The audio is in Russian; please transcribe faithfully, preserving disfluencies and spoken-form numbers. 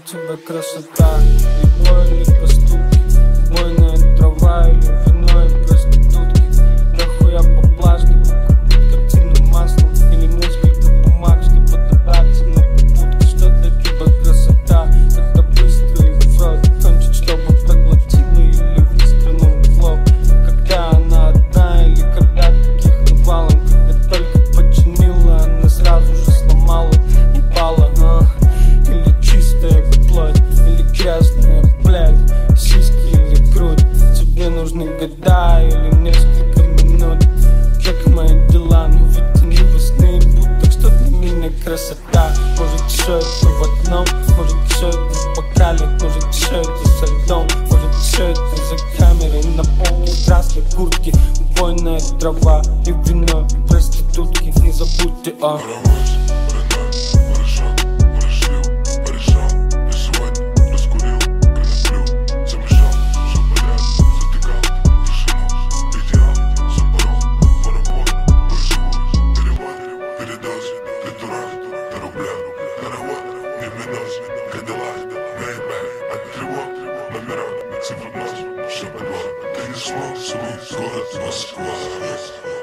тебя красота, любовь или поступки, убойная трава или вино и проститутки. Нахуя по пластику купить картину маслом или несколько бумаг, чтобы подобраться на попутке. Что для тебя красота, когда быстро и в рот кончить, чтобы проглотила или выстрелом в лоб. Когда она одна или когда таких навалом, когда только починила, она сразу же сломала, ебала, а? Или чистая плоть, или грязная, блядь, сиськи или грудь. Тебе нужны года или несколько минут. Как мои дела, но ведь они во сне и будто. Что для меня красота? Может все это в одном, может все это в бокале, может все это со льдом, может все это за камерой на полке в красной куртке. Убойная трава и вино, и проститутки. Не забудьте о Цифру ночь, все подвал. Ты не смог, свой город Москва.